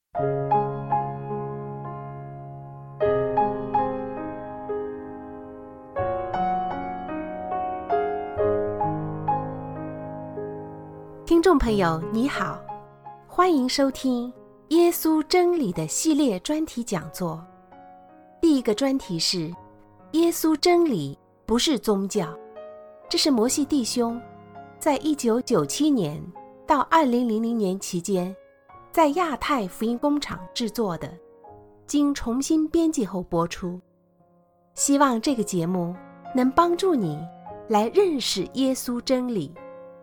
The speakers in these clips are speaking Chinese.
听众朋友你好，欢迎收听耶稣真理的系列专题讲座。第一个专题是耶稣真理不是宗教，这是摩西弟兄在1997年到2000年期间在亚太福音工厂制作的，经重新编辑后播出。希望这个节目能帮助你来认识耶稣真理。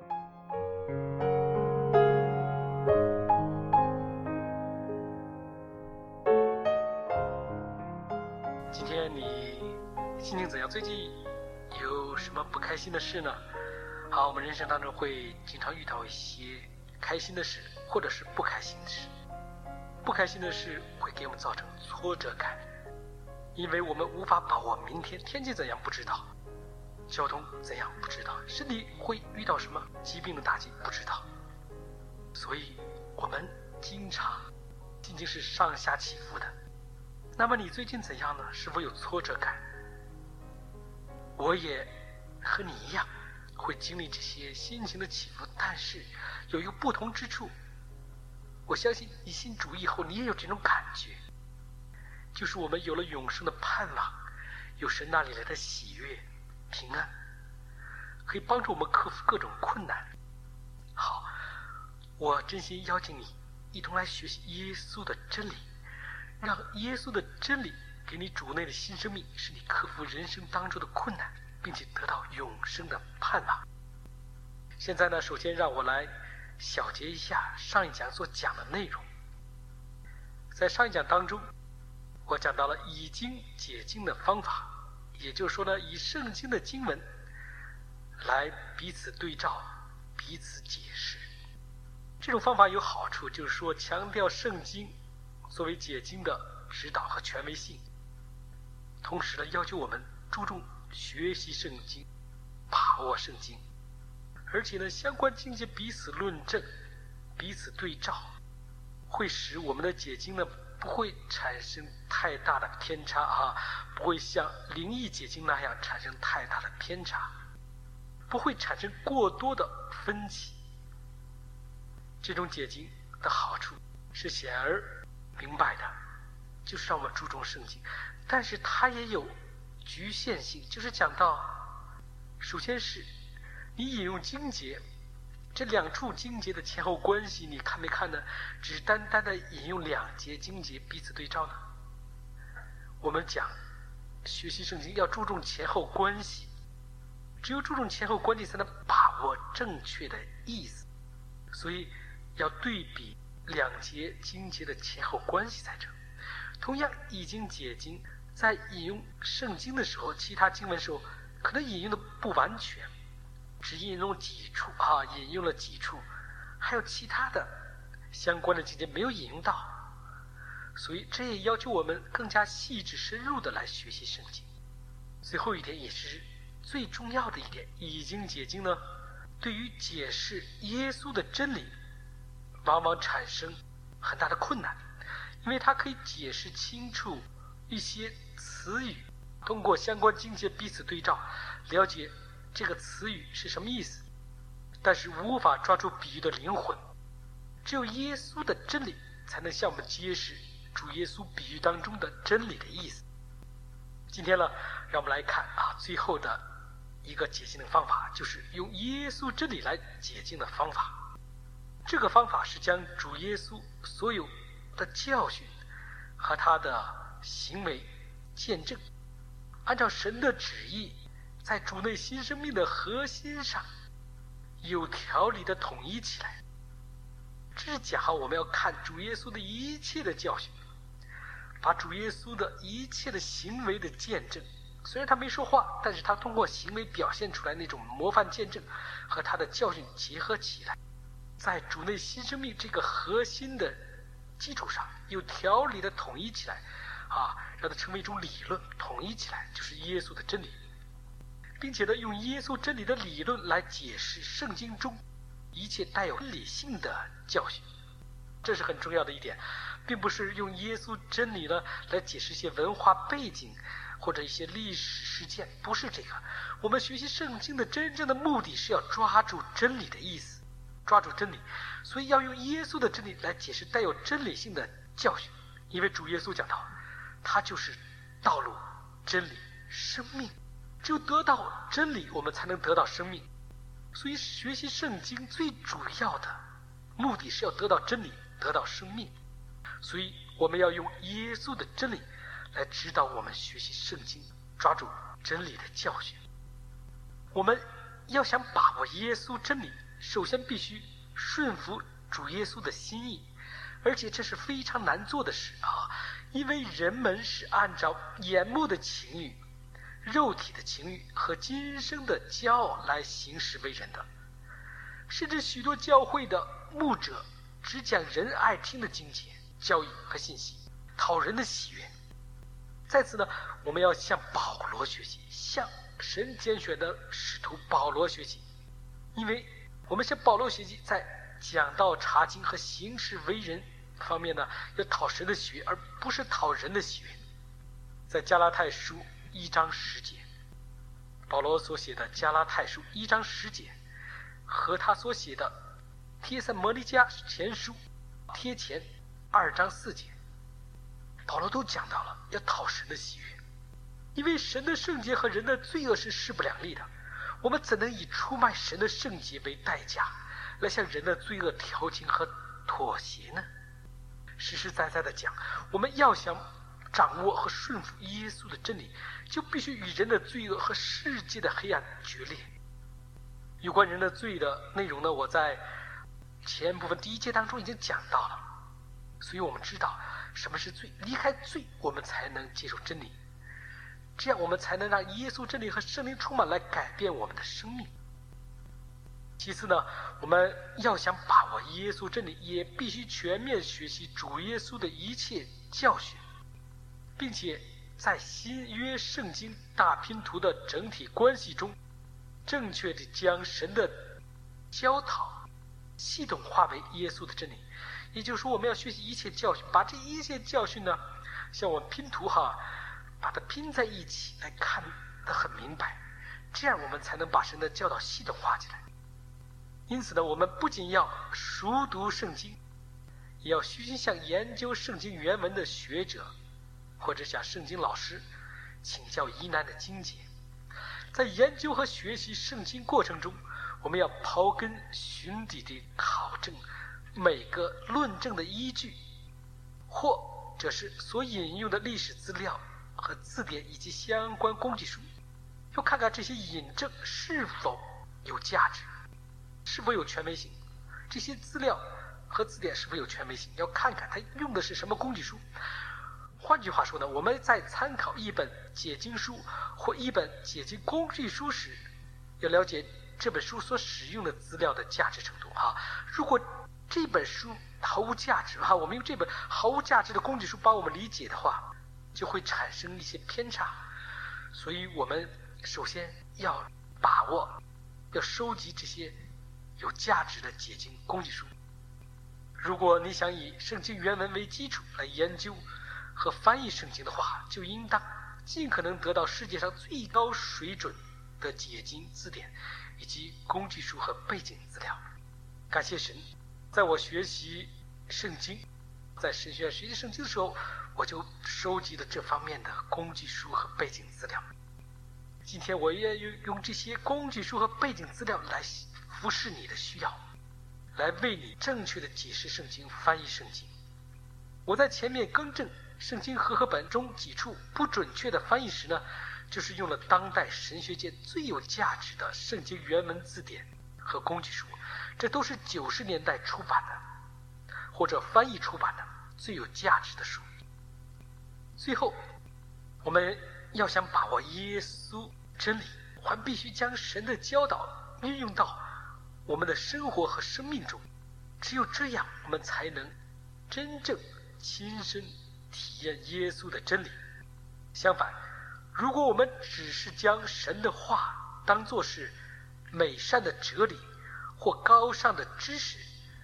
今天你心情怎样？最近有什么不开心的事呢？好，我们人生当中会经常遇到一些开心的事，或者是不开心的事。不开心的事会给我们造成挫折感，因为我们无法把握明天天气怎样不知道，交通怎样不知道，身体会遇到什么疾病的打击不知道，所以我们经常心情是上下起伏的。那么你最近怎样呢？是否有挫折感？我也和你一样会经历这些心情的起伏，但是有一个不同之处，我相信你信主以后你也有这种感觉，就是我们有了永生的盼望，有神那里来的喜悦平安，可以帮助我们克服各种困难。好，我真心邀请你一同来学习耶稣的真理，让耶稣的真理给你主内的新生命，使你克服人生当中的困难，并且得到永生的盼望。现在呢，首先让我来小结一下上一讲所讲的内容。在上一讲当中，我讲到了以经解经的方法，也就是说呢，以圣经的经文来彼此对照，彼此解释。这种方法有好处，就是说强调圣经作为解经的指导和权威性，同时呢，要求我们注重学习圣经，把握圣经，而且呢，相关经节彼此论证，彼此对照，会使我们的解经呢不会产生太大的偏差不会像灵异解经那样产生太大的偏差，不会产生过多的分歧。这种解经的好处是显而明白的，就是让我们注重圣经，但是它也有局限性，就是讲到，首先是你引用经节，这两处经节的前后关系你看没看呢？只是单单的引用两节经节彼此对照呢？我们讲学习圣经要注重前后关系，只有注重前后关系才能把握正确的意思，所以要对比两节经节的前后关系在这。同样以经解经，在引用圣经的时候，其他经文的时候可能引用的不完全，只引用几处引用了几处，还有其他的相关的经节没有引用到，所以这也要求我们更加细致深入的来学习圣经。最后一点也是最重要的一点，以经解经呢，对于解释耶稣的真理往往产生很大的困难，因为它可以解释清楚一些词语，通过相关经节彼此对照，了解这个词语是什么意思，但是无法抓住比喻的灵魂。只有耶稣的真理才能向我们揭示主耶稣比喻当中的真理的意思。今天呢，让我们来看最后的一个解经的方法，就是用耶稣真理来解经的方法。这个方法是将主耶稣所有的教训和他的行为见证，按照神的旨意，在主内新生命的核心上有条理的统一起来。这是讲我们要看主耶稣的一切的教训，把主耶稣的一切的行为的见证，虽然他没说话，但是他通过行为表现出来那种模范见证和他的教训结合起来，在主内新生命这个核心的基础上有条理的统一起来让它成为一种理论，统一起来就是耶稣的真理，并且呢，用耶稣真理的理论来解释圣经中一切带有理性的教训。这是很重要的一点， 并不是用耶稣真理呢来解释一些文化背景或者一些历史事件，不是这个。我们学习圣经的真正的目的是要抓住真理的意思，抓住真理，所以要用耶稣的真理来解释带有真理性的教训。因为主耶稣讲到，他就是道路、真理、生命，只有得到真理，我们才能得到生命。所以学习圣经最主要的目的是要得到真理，得到生命。所以我们要用耶稣的真理来指导我们学习圣经，抓住真理的教训。我们要想把握耶稣真理，首先必须顺服主耶稣的心意，而且这是非常难做的事啊！因为人们是按照眼目的情欲、肉体的情欲和今生的骄傲来行事为人的，甚至许多教会的牧者只讲人爱听的经节、教义和信息，讨人的喜悦。在此呢，我们要向保罗学习，向神拣选的使徒保罗学习，因为我们向保罗学习，在讲道、查经和行事为人方面呢，要讨神的喜悦，而不是讨人的喜悦。在加拉太书1章10节，保罗所写的加拉太书1章10节，和他所写的帖撒罗尼迦前书贴前2章4节，保罗都讲到了要讨神的喜悦。因为神的圣洁和人的罪恶是势不两立的，我们怎能以出卖神的圣洁为代价来向人的罪恶调情和妥协呢？实实在在的讲，我们要想掌握和顺服耶稣的真理，就必须与人的罪恶和世界的黑暗决裂。有关人的罪的内容呢，我在前部分第1节当中已经讲到了，所以我们知道什么是罪，离开罪我们才能接受真理，这样我们才能让耶稣真理和圣灵充满来改变我们的生命。其次呢，我们要想把握耶稣真理，也必须全面学习主耶稣的一切教训，并且在新约圣经大拼图的整体关系中，正确地将神的教导系统化为耶稣的真理。也就是说，我们要学习一切教训，把这一切教训呢，像我们拼图把它拼在一起来看得很明白，这样我们才能把神的教导系统化起来。因此呢，我们不仅要熟读圣经，也要虚心向研究圣经原文的学者或者向圣经老师请教疑难的经节。在研究和学习圣经过程中，我们要刨根寻底地考证每个论证的依据，或者是所引用的历史资料和字典以及相关工具书，要看看这些引证是否有价值，是否有权威性，这些资料和字典是否有权威性，要看看它用的是什么工具书。换句话说呢，我们在参考一本解经书或一本解经工具书时，要了解这本书所使用的资料的价值程度如果这本书毫无价值我们用这本毫无价值的工具书帮我们理解的话，就会产生一些偏差。所以我们首先要把握，要收集这些有价值的解经工具书。如果你想以圣经原文为基础来研究和翻译圣经的话，就应当尽可能得到世界上最高水准的解经字典以及工具书和背景资料。感谢神，在我学习圣经，在神学院学习圣经的时候，我就收集了这方面的工具书和背景资料。今天我也用这些工具书和背景资料来服侍你的需要，来为你正确的解释圣经、翻译圣经。我在前面更正圣经和合本中几处不准确的翻译时呢，就是用了当代神学界最有价值的圣经原文字典和工具书，这都是90年代出版的或者翻译出版的最有价值的书。最后，我们要想把握耶稣真理，还必须将神的教导运用到我们的生活和生命中，只有这样，我们才能真正亲身体验耶稣的真理。相反，如果我们只是将神的话当作是美善的哲理或高尚的知识，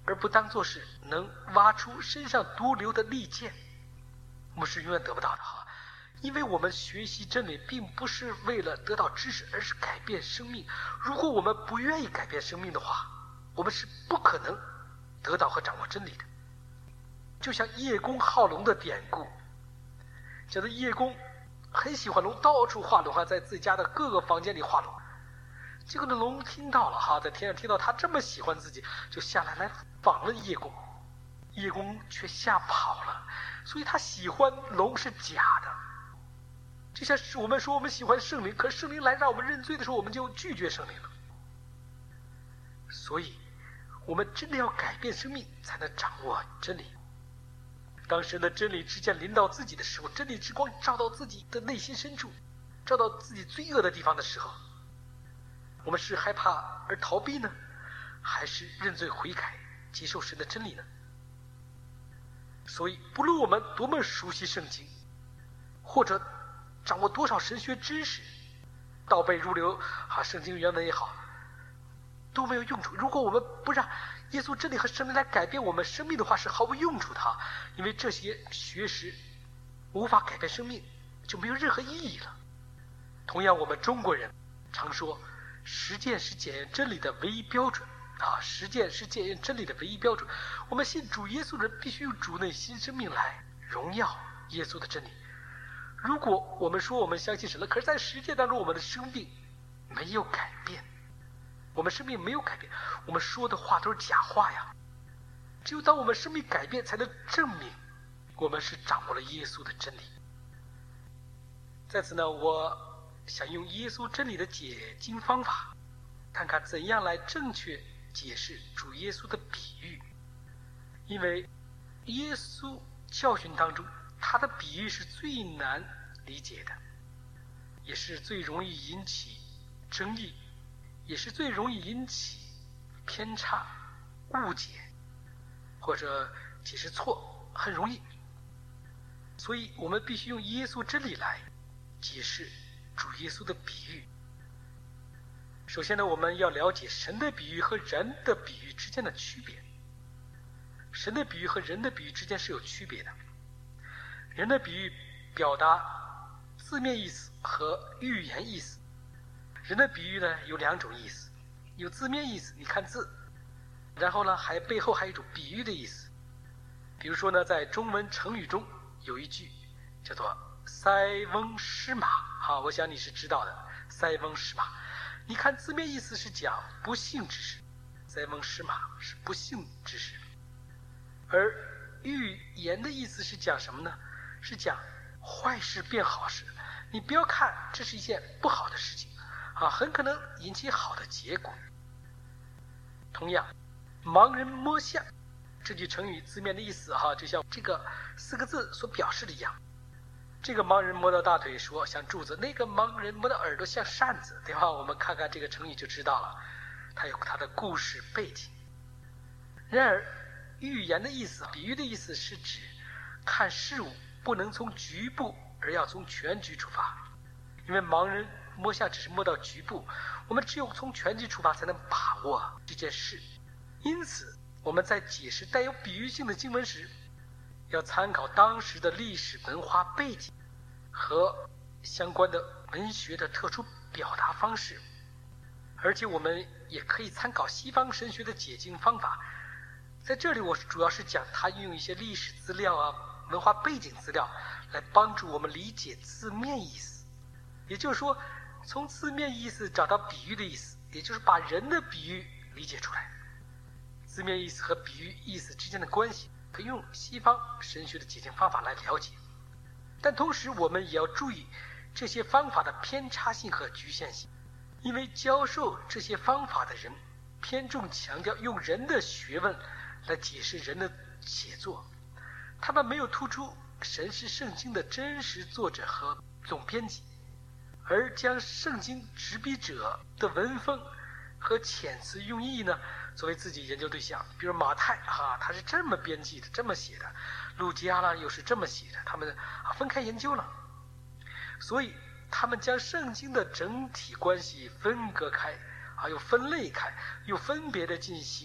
而不当作是能挖出身上毒瘤的利剑，我们是永远得不到的哈。因为我们学习真理并不是为了得到知识，而是改变生命。如果我们不愿意改变生命的话，我们是不可能得到和掌握真理的。就像叶公好龙的典故，讲的叶公很喜欢龙，到处画龙，在自己家的各个房间里画龙。结果那龙听到了哈，在天上听到他这么喜欢自己，就下来访问叶公，叶公却吓跑了。所以他喜欢龙是假的。就像是我们说我们喜欢圣灵，可是圣灵来让我们认罪的时候，我们就拒绝圣灵了。所以我们真的要改变生命，才能掌握真理。当神的真理之剑临到自己的时候，真理之光照到自己的内心深处，照到自己罪恶的地方的时候，我们是害怕而逃避呢，还是认罪悔改，接受神的真理呢？所以不论我们多么熟悉圣经，或者掌握多少神学知识，倒背如流圣经原文也好，都没有用处。如果我们不让耶稣真理和圣灵来改变我们生命的话，是毫无用处的。因为这些学识无法改变生命，就没有任何意义了。同样，我们中国人常说实践是检验真理的唯一标准实践是检验真理的唯一标准。我们信主耶稣的人必须用主内新生命来荣耀耶稣的真理。如果我们说我们相信神了，可是在实践当中我们的生命没有改变，我们生命没有改变，我们说的话都是假话呀。只有当我们生命改变，才能证明我们是掌握了耶稣的真理。在此呢，我想用耶稣真理的解经方法，看看怎样来正确解释主耶稣的比喻。因为耶稣教训当中，他的比喻是最难理解的，也是最容易引起争议，也是最容易引起偏差、误解或者解释错，很容易。所以我们必须用耶稣真理来解释主耶稣的比喻。首先呢，我们要了解神的比喻和人的比喻之间的区别。神的比喻和人的比喻之间是有区别的。人的比喻表达字面意思和寓言意思。人的比喻呢有两种意思，有字面意思，你看字，然后呢背后还有一种比喻的意思。比如说呢，在中文成语中有一句叫做塞翁失马我想你是知道的，塞翁失马。你看字面意思是讲不幸之事，塞翁失马是不幸之事。而寓言的意思是讲什么呢？是讲坏事变好事。你不要看这是一件不好的事情很可能引起好的结果。同样，盲人摸象这句成语字面的意思就像这个4个字所表示的一样。这个盲人摸到大腿说像柱子，那个盲人摸到耳朵像扇子，对吧？我们看看这个成语就知道了，它有它的故事背景。然而寓言的意思，比喻的意思是指看事物不能从局部，而要从全局出发。因为盲人摸象只是摸到局部，我们只有从全局出发才能把握这件事。因此我们在解释带有比喻性的经文时，要参考当时的历史文化背景和相关的文学的特殊表达方式。而且我们也可以参考西方神学的解经方法。在这里我主要是讲他运用一些历史资料文化背景资料来帮助我们理解字面意思。也就是说，从字面意思找到比喻的意思，也就是把人的比喻理解出来。字面意思和比喻意思之间的关系可以用西方神学的解经方法来了解。但同时我们也要注意这些方法的偏差性和局限性。因为教授这些方法的人偏重强调用人的学问来解释人的写作，他们没有突出神是圣经的真实作者和总编辑，而将圣经执笔者的文风和遣词用意呢作为自己研究对象。比如马太他是这么编辑的，这么写的，路加呢又是这么写的，他们分开研究了。所以他们将圣经的整体关系分割开又分类开，又分别的进行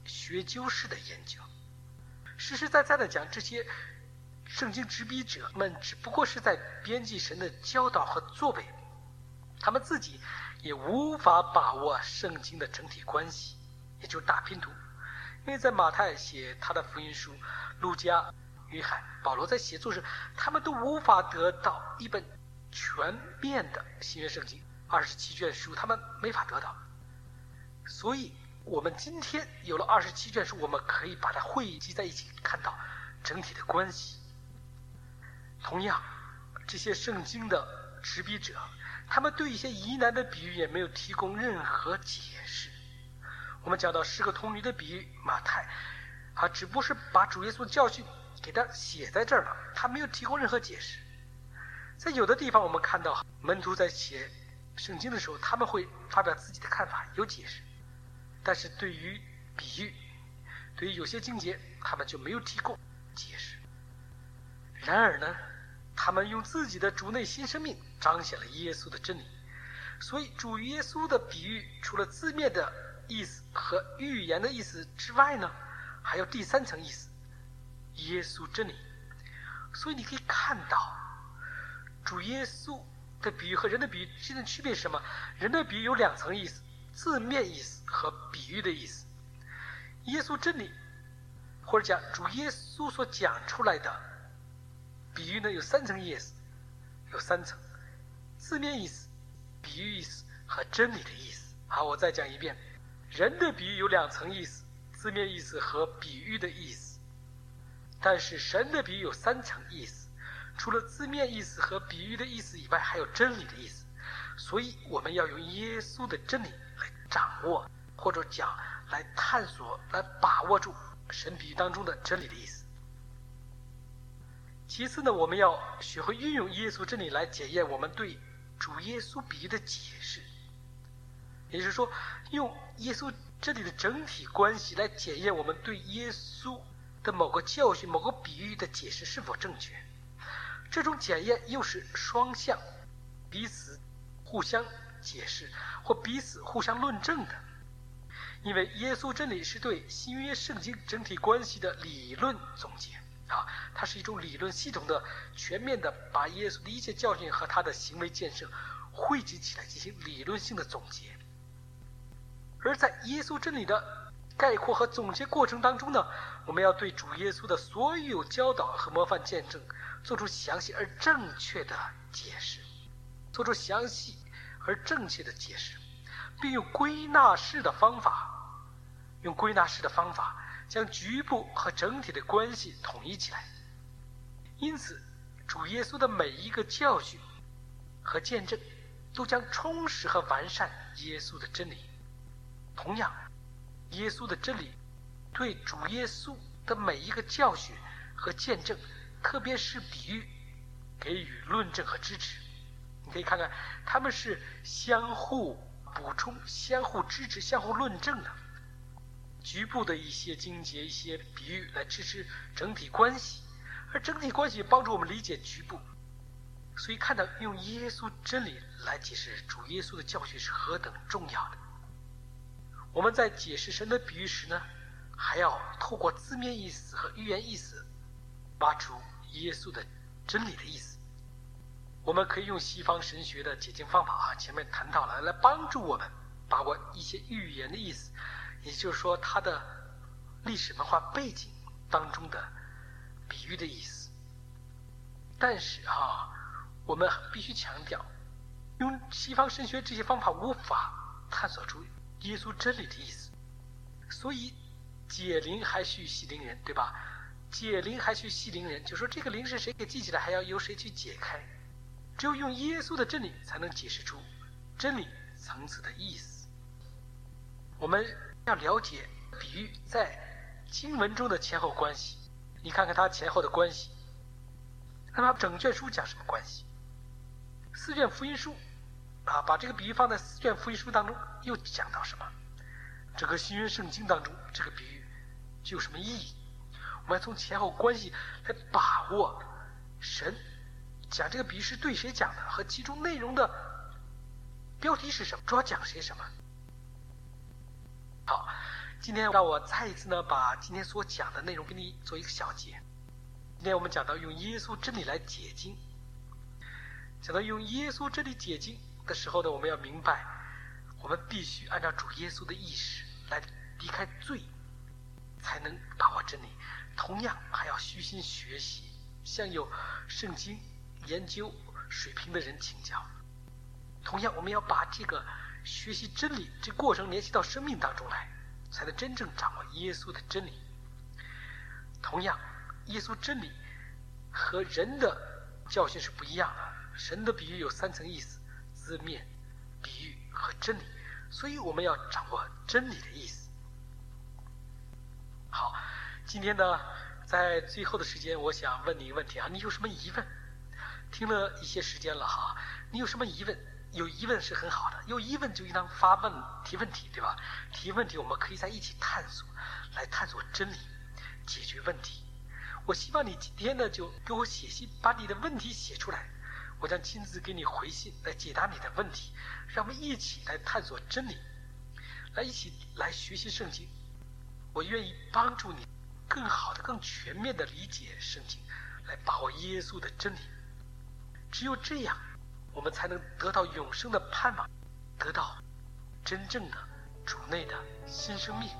学究式的研究。实实在在的讲，这些圣经执笔者们只不过是在编辑神的教导和作为，他们自己也无法把握圣经的整体关系，也就是大拼图。因为在马太写他的福音书，路加、约翰、保罗在写作时，他们都无法得到一本全面的新约圣经27卷书，他们没法得到。所以我们今天有了27卷书，我们可以把它汇集在一起，看到整体的关系。同样，这些圣经的执笔者，他们对一些疑难的比喻也没有提供任何解释。我们讲到10个童女的比喻，马太只不过是把主耶稣的教训给他写在这儿了，他没有提供任何解释。在有的地方我们看到门徒在写圣经的时候，他们会发表自己的看法，有解释，但是对于比喻，对于有些经节，他们就没有提供解释。然而呢，他们用自己的主内新生命彰显了耶稣的真理。所以主耶稣的比喻除了字面的意思和预言的意思之外呢，还有第3层意思，耶稣真理。所以你可以看到主耶稣的比喻和人的比喻之间的区别是什么？人的比喻有2层意思，字面意思和比喻的意思。耶稣真理或者讲主耶稣所讲出来的比喻呢，有3层意思，有3层，字面意思、比喻意思和真理的意思。好，我再讲一遍，人的比喻有2层意思，字面意思和比喻的意思，但是神的比喻有3层意思，除了字面意思和比喻的意思以外，还有真理的意思。所以我们要用耶稣的真理来掌握，或者讲来探索，来把握住神比喻当中的真理的意思。其次呢，我们要学会运用耶稣真理来检验我们对主耶稣比喻的解释，也就是说，用耶稣真理的整体关系来检验我们对耶稣的某个教训、某个比喻的解释是否正确。这种检验又是双向，彼此互相解释或彼此互相论证的。因为耶稣真理是对新约圣经整体关系的理论总结它是一种理论系统的、全面的把耶稣的一切教训和他的行为建设汇集起来进行理论性的总结。而在耶稣真理的概括和总结过程当中呢，我们要对主耶稣的所有教导和模范见证做出详细而正确的解释，并用归纳式的方法将局部和整体的关系统一起来。因此主耶稣的每一个教训和见证都将充实和完善耶稣的真理。同样，耶稣的真理对主耶稣的每一个教训和见证，特别是比喻，给予论证和支持。你可以看看，他们是相互补充、相互支持、相互论证的。局部的一些经节、一些比喻来支持整体关系，而整体关系帮助我们理解局部。所以看到用耶稣真理来解释主耶稣的教训是何等重要的。我们在解释神的比喻时呢，还要透过字面意思和预言意思挖出耶稣的真理的意思。我们可以用西方神学的解经方法前面谈到了，来帮助我们把握一些预言的意思，也就是说它的历史文化背景当中的比喻的意思。但是我们必须强调，用西方神学这些方法无法探索出耶稣真理的意思。所以解铃还须系铃人，对吧？解铃还须系铃人，就说这个铃是谁给系起来，还要由谁去解开。只有用耶稣的真理才能解释出真理层次的意思。我们要了解比喻在经文中的前后关系，你看看它前后的关系。那么整卷书讲什么关系？4卷福音书把这个比喻放在4卷福音书当中，又讲到什么？整个新约圣经当中这个比喻具有什么意义？我们要从前后关系来把握神讲这个比喻是对谁讲的，和其中内容的标题是什么，主要讲些什么。好， 今天让我再一次呢，把今天所讲的内容给你做一个小结。今天我们讲到用耶稣真理来解经，讲到用耶稣真理解经的时候呢，我们要明白，我们必须按照主耶稣的意识来离开罪，才能把握真理。同样还要虚心学习，向有圣经研究水平的人请教。同样我们要把这个学习真理这过程联系到生命当中来，才能真正掌握耶稣的真理。同样耶稣真理和人的教训是不一样的，神的比喻有3层意思：字面、比喻和真理，所以我们要掌握真理的意思。好，今天呢，在最后的时间，我想问你一个问题啊，你有什么疑问？听了一些时间了哈，你有什么疑问？有疑问是很好的，有疑问就应当提问题，对吧？提问题我们可以在一起探索，来探索真理，解决问题。我希望你今天呢就给我写信，把你的问题写出来，我将亲自给你回信来解答你的问题。让我们一起来探索真理，一起来学习圣经。我愿意帮助你更好的、更全面的理解圣经，来把握耶稣的真理。只有这样，我们才能得到永生的盼望，得到真正的主内的新生命。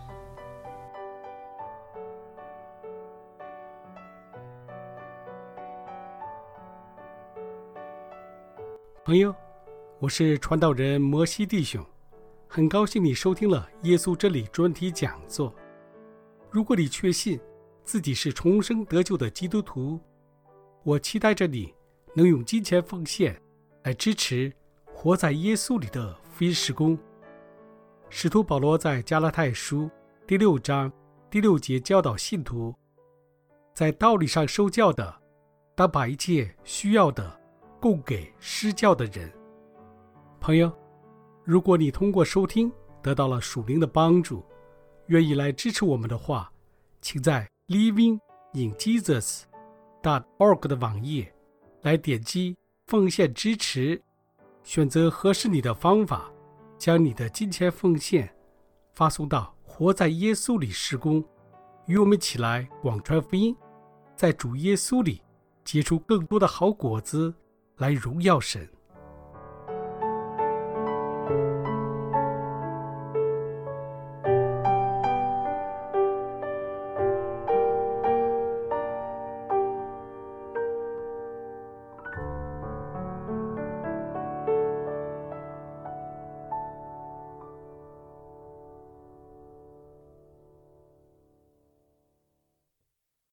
朋友，我是传道人摩西弟兄，很高兴你收听了耶稣真理专题讲座。如果你确信自己是重生得救的基督徒，我期待着你能用金钱奉献来支持活在耶稣里的福音事工。使徒保罗在加拉太书第6章第6节教导信徒，在道理上受教的，当把一切需要的供给施教的人。朋友，如果你通过收听得到了属灵的帮助，愿意来支持我们的话，请在 livinginjesus.org 的网页来点击奉献支持，选择合适你的方法，将你的金钱奉献发送到活在耶稣里事工，与我们一起来广传福音，在主耶稣里结出更多的好果子，来荣耀神。